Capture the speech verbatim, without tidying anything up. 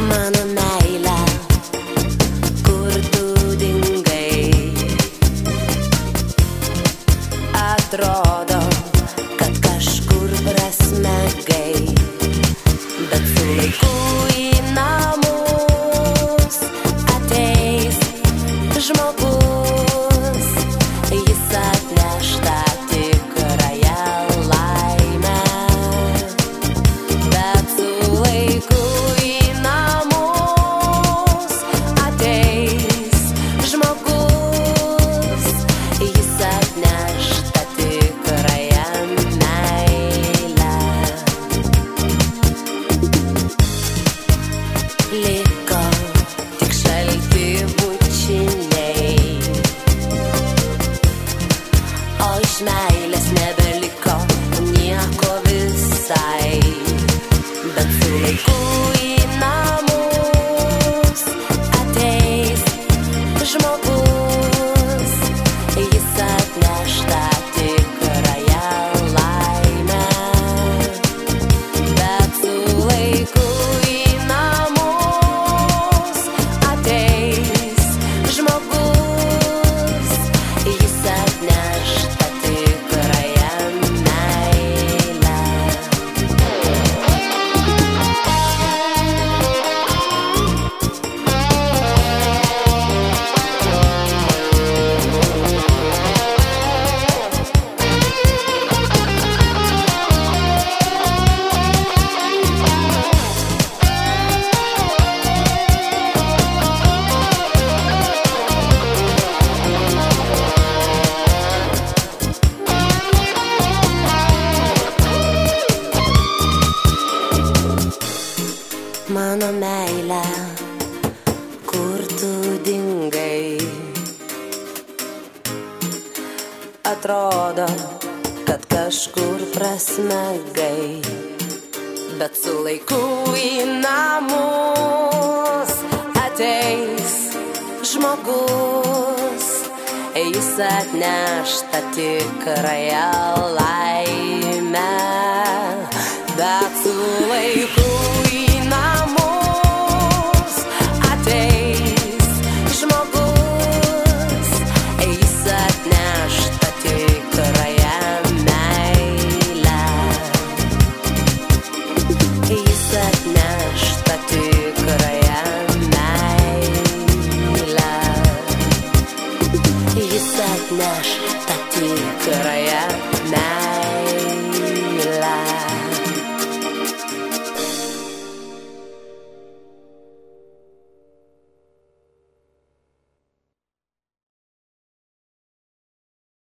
Mano meile, kur tu dingai? Atrodo, kad kažkur prasmegai, bet su laiku į namus ateis žmogus. Jis atneš tą tikrąją laimę, bet su laiku į namus ateis žmogus. Jis atneš tą tikrąją meilę. Liko tik šalti bučiniai, o iš meilės nebeliko nieko visai. Bet su laiku į namus ateis žmogus. Jis atneš tą tikrąją laimę, bet su laiku į namus ateis žmogus. Jis atneš tą tikrąją meilę. Mano meile, kur tu dingai? Atrodo, kad kažkur prasmegai, bet su laiku į namus ateis žmogus. Jis atneš tą tikrąją laimę, bet su laiku į namus ateis žmogus. Jis atneš tą tikrąją meilę. Jis atneš tą tikrąją meilę. Jis atneš tą tikrąją meilę.